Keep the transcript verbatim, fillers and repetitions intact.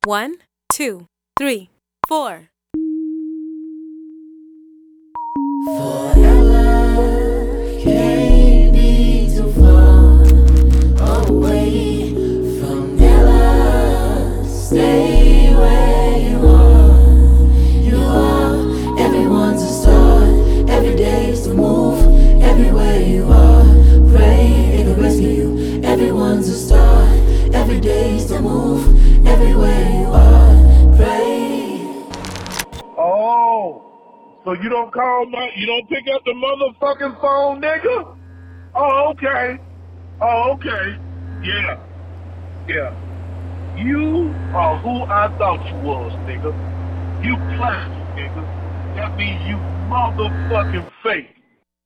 One, two, three, four. Forever can't be too far away from Ella. Stay where you are. You are everyone's a star. Every day is to move. Everywhere you are, pray it can rescue you. Everyone's a star. Every day is to move. Everywhere you are, pray. Oh. So you don't call my, you don't pick up the motherfucking phone, nigga? Oh, okay. Oh, okay. Yeah. Yeah. You are who I thought you was, nigga. You plastic, nigga. That means you motherfucking fake.